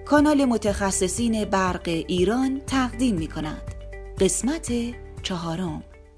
کانال متخصصین برق ایران تقدیم می کند. قسمت 4.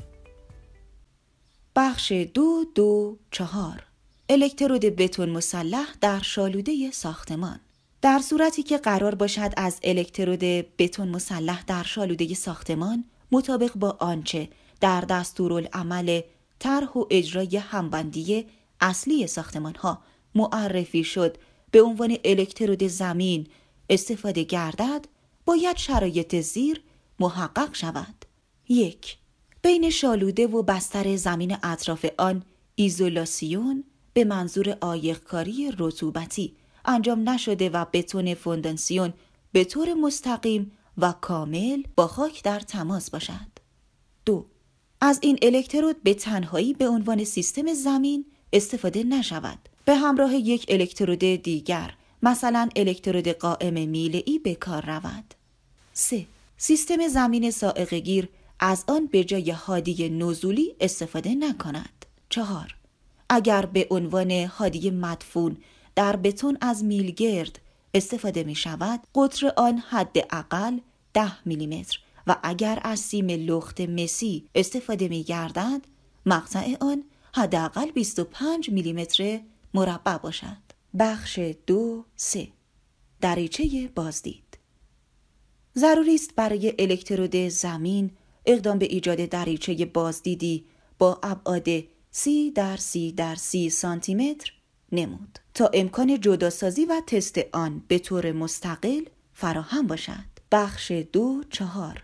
بخش 2.2.4 الکترود بتون مسلح در شالوده ساختمان. در صورتی که قرار باشد از الکترود بتون مسلح در شالوده ساختمان مطابق با آنچه در دستورالعمل طرح و اجرای همبندی اصلی ساختمان‌ها معرفی شد به عنوان الکترود زمین استفاده گردد، باید شرایط زیر محقق شود. 1. بین شالوده و بستر زمین اطراف آن ایزولاسیون به منظور عایق‌کاری رطوبتی انجام نشده و بتون فونداسیون به طور مستقیم و کامل با خاک در تماس باشد. 2. از این الکترود به تنهایی به عنوان سیستم زمین استفاده نشود، به همراه یک الکترود دیگر، مثلا الکترود قائم میله‌ای به کار رود. 3. سیستم زمین سائقه‌گیر از آن به جای هادی نزولی استفاده نکند. 4. اگر به عنوان هادی مدفون در بتون از میلگرد استفاده می شود، قطر آن حداقل 10 میلیمتر و اگر از سیم لخت مسی استفاده می گردد، مقطع آن حداقل 25 میلیمتر مربع باشد. بخش 2.3 دریچه بازدید. ضروری است برای الکترود زمین اقدام به ایجاد دریچه بازدیدی با ابعاد 30x30x30 سانتی متر نمود تا امکان جداسازی و تست آن به طور مستقل فراهم باشد. بخش 2.4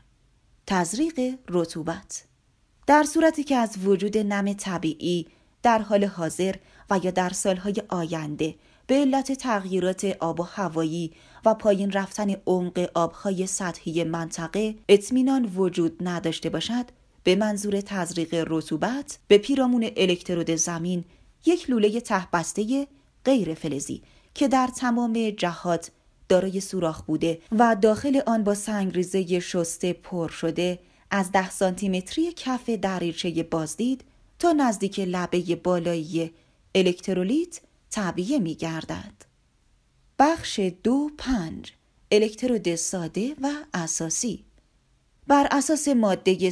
تزریق رطوبت. در صورتی که از وجود نم طبیعی در حال حاضر و یا در سالهای آینده به علت تغییرات آب و هوایی و پایین رفتن عمق آبهای سطحی منطقه اطمینان وجود نداشته باشد، به منظور تزریق رطوبت به پیرامون الکترود زمین یک لوله ته‌بسته غیر فلزی که در تمام جهات دارای سوراخ بوده و داخل آن با سنگریزه شسته پر شده از 10 سانتی متری کف دریچه بازدید تا نزدیک لبه بالایی الکترولیت تعبیه می گردد. بخش 2.5 الکترود ساده و اساسی. بر اساس ماده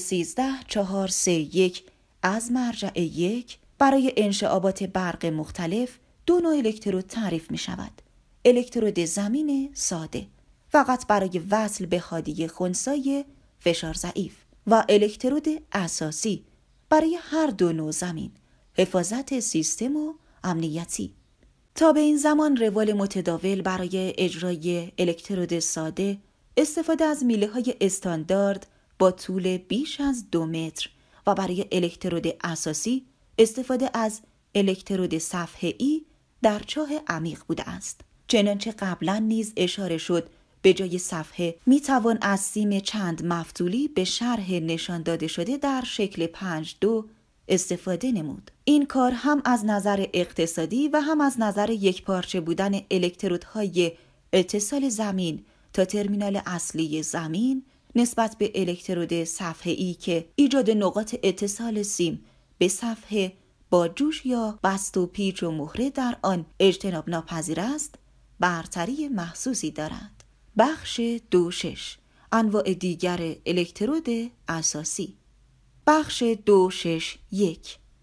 13431 از مرجع 1 برای انشعابات برق مختلف 2 نوع الکترود تعریف می شود. الکترود زمین ساده فقط برای وصل به هادی خنثی فشار ضعیف و الکترود اساسی برای هر 2 نوع زمین، حفاظت سیستم و امنیتی. تا به این زمان روال متداول برای اجرای الکترود ساده استفاده از میله‌های استاندارد با طول بیش از 2 متر و برای الکترود اساسی استفاده از الکترود صفحه‌ای در چاه عمیق بوده است. چنانچه قبلا نیز اشاره شد، به جای صفحه می توان از سیم چند مفتولی به شرح نشان داده شده در شکل 5.2 استفاده نمود. این کار هم از نظر اقتصادی و هم از نظر یکپارچه بودن الکترودهای اتصال زمین تا ترمینال اصلی زمین نسبت به الکترود صفحه‌ای که ایجاد نقاط اتصال سیم به صفحه با جوش یا بست و پیچ و مهره در آن اجتناب ناپذیر است، برتری محسوسی دارد. بخش 2.6 انواع دیگر الکترود اساسی. بخش 2.6.1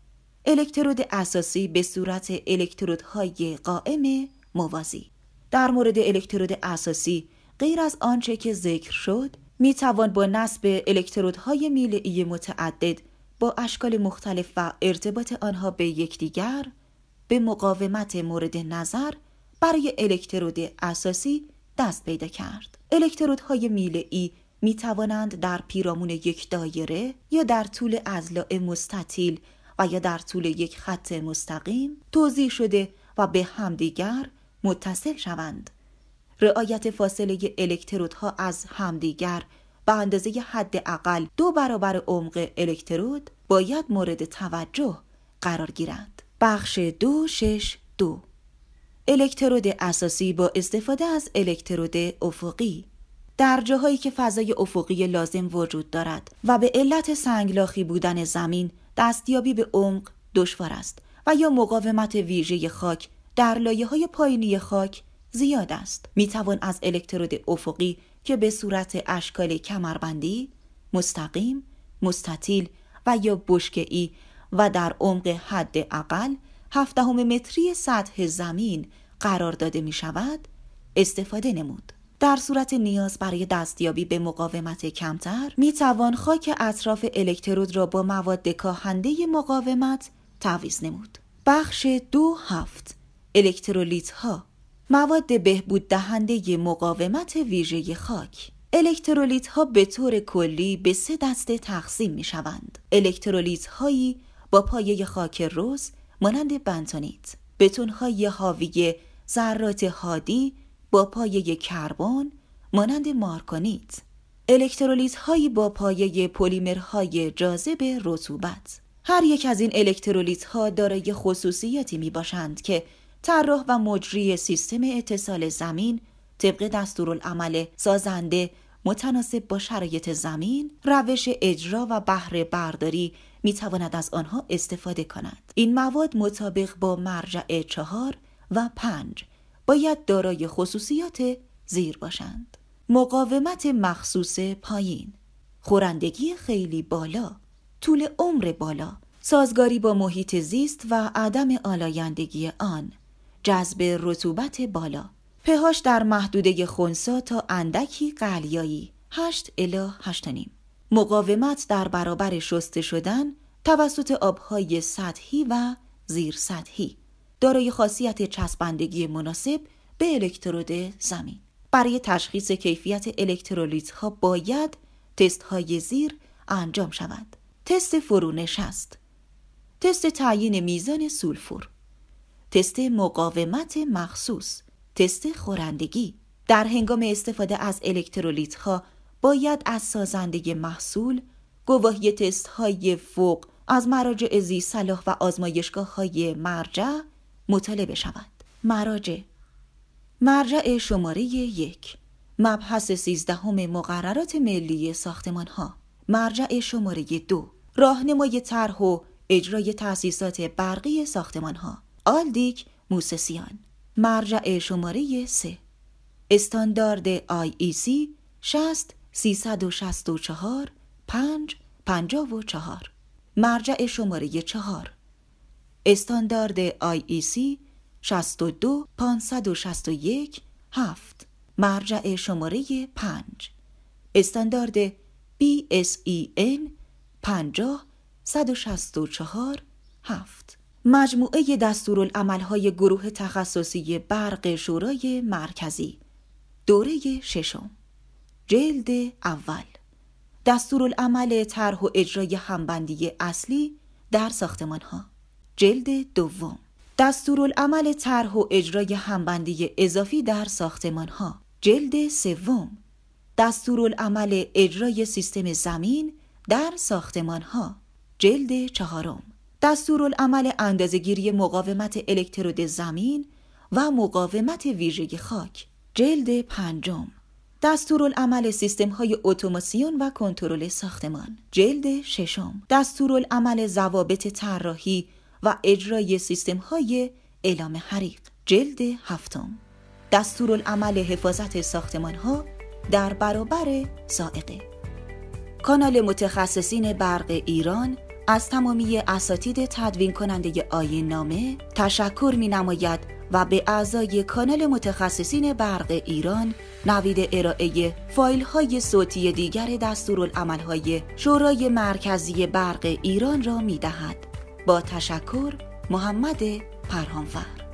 الکترود اساسی به صورت الکترودهای قائم موازی. در مورد الکترود اساسی غیر از آنچه که ذکر شد، می توان با نصب الکترودهای میله‌ای متعدد با اشکال مختلف و ارتباط آنها به یکدیگر به مقاومت مورد نظر برای الکترود اساسی دست پیدا کرد. الکترودهای میله‌ای می توانند در پیرامون یک دایره یا در طول اضلاع مستطیل و یا در طول یک خط مستقیم توزیع شده و به همدیگر متصل شوند. رعایت فاصله الکترودها از همدیگر به اندازه حداقل 2 برابر عمق الکترود باید مورد توجه قرار گیرد. بخش 2.6.2 الکترود اساسی با استفاده از الکترود افقی. در جاهایی که فضای افقی لازم وجود دارد و به علت سنگلاخی بودن زمین دستیابی به عمق دشوار است و یا مقاومت ویژه خاک در لایه‌های پایینی خاک زیاد است. میتوان از الکترود افقی که به صورت اشکال کمربندی، مستقیم، مستطیل و یا بشکه‌ای و در عمق حداقل 7 متری سطح زمین قرار داده می شود استفاده نمود. در صورت نیاز برای دستیابی به مقاومت کمتر می توان خاک اطراف الکترود را با مواد کاهنده مقاومت تعویض نمود. بخش 2.7 الکترولیت ها، مواد بهبود دهنده مقاومت ویژه خاک. الکترولیت ها به طور کلی به 3 دسته تقسیم می شوند. الکترولیت هایی با پایه خاک رز مانند بنتونیت، بتون های حاوی ذرات هادی با پایه کربن مانند مارگانیت، الکترولیت هایی با پایه پلیمرهای جاذب رطوبت. هر یک از این الکترولیت ها دارای خصوصیاتی می باشند که طراح و مجری سیستم اتصال زمین طبق دستورالعمل سازنده متناسب با شرایط زمین، روش اجرا و بهره برداری می تواند از آنها استفاده کند. این مواد مطابق با مرجع 4 و 5 باید دارای خصوصیات زیر باشند: مقاومت مخصوص پایین، خورندگی خیلی بالا، طول عمر بالا، سازگاری با محیط زیست و عدم آلایندگی آن، جذب رطوبت بالا، pH در محدوده خنثی تا اندکی قلیایی 8 الی 8.5، مقاومت در برابر شسته شدن توسط آبهای سطحی و زیر سطحی، دارای خاصیت چسبندگی مناسب به الکترود زمین. برای تشخیص کیفیت الکترولیت ها باید تست های زیر انجام شود: تست فرونشست، تست تعیین میزان سولفور، تست مقاومت مخصوص، تست خورندگی. در هنگام استفاده از الکترولیت ها باید از سازنده محصول گواهی تست های فوق از مراجع ذی صلاح و آزمایشگاه های مرجع مطالبه شود. مرجع شماره 1 مبحث 13 مقررات ملی ساختمان ها. مرجع شماره 2 راهنمای طرح و اجرای تأسیسات برقی ساختمان ها. آلدیک موسسیان. مرجع شماره 3 استاندارد IEC 60364 554. مرجع شماره 4 استاندارد IEC 62561 7. مرجع شماره 5 استاندارد BSEN 50164 7. مجموعه دستورالعمل‌های گروه تخصصی برق شورای مرکزی، دوره 6، جلد اول. دستورالعمل طرح و اجرای همبندی اصلی در ساختمان‌ها، جلد دوم. دستورالعمل طرح و اجرای همبندی اضافی در ساختمان‌ها، جلد سوم. دستورالعمل اجرای سیستم زمین در ساختمان‌ها، جلد چهارم. دستورالعمل اندازه‌گیری مقاومت الکترود زمین و مقاومت ویژه خاک، جلد پنجم. دستورالعمل سیستم‌های اتوماسیون و کنترل ساختمان، جلد ششم. دستورالعمل ضوابط طراحی و اجرای سیستم‌های اعلام حریق، جلد هفتم. دستورالعمل حفاظت ساختمان‌ها در برابر صاعقه. کانال متخصصین برق ایران از تمامی اساتید تدوین کننده آیین نامه تشکر می‌نماید و به اعضای کانال متخصصین برق ایران نوید ارائه فایل‌های صوتی دیگر دستورالعمل‌های شورای مرکزی برق ایران را می‌دهد. با تشکر، محمد پرهامور.